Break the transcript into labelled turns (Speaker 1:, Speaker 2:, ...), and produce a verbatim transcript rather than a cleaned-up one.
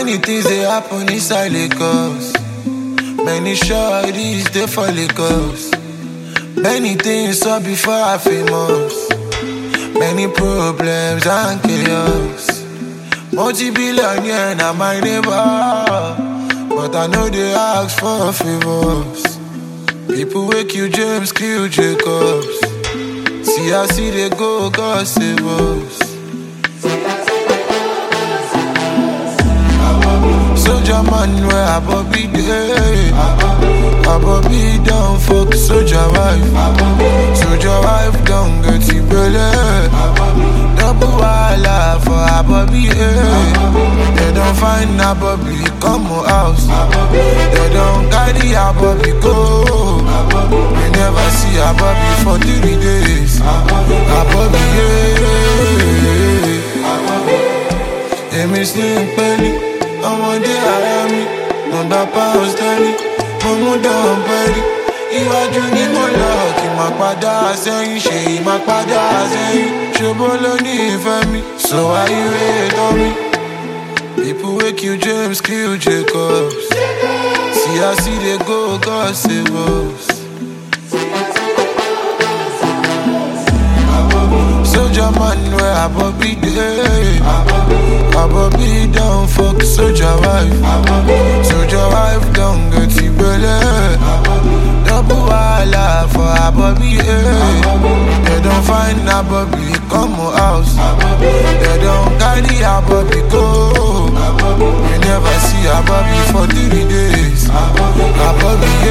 Speaker 1: Many things they happen inside Lagos. Many shorties they for Lagos. Many things saw before I famous. Many problems and chaos. Multi-billionaire na my neighbor, but I know they ask for favors. People wake you James, kill Jacobs. See I see they go, God save us. Soldier man where I Bobby day, I Bobby down fuck soldier wife. Soldier wife don't get you belly. Double walla for a Bobby, eh. They don't find a Bobby, come house. They don't carry a Bobby go. We never see a Bobby for three days. A Bobby, eh. Hey, me sing belly. Ọmọdé ara mi, mo gba pounds tẹ́lẹ̀, mo mú dán pẹ́lí. Iwájú ni mo lọ, kí n má padà sẹ́yìn, ṣe yìí má padà sẹ́yìn. Ṣòbó ló ní ìfẹ́ mi, so why you hate on me? People wake you James, kill Jacobs. See I see they go, God save us. Soldier man where I Bobby day, I Bobby down fuck soldier wife. Soldier wife don't get you belly. Double walla for a Bobby, eh. They don't find a Bobby, come house. They don't carry a Bobby go. You never see a Bobby for three days. A Bobby,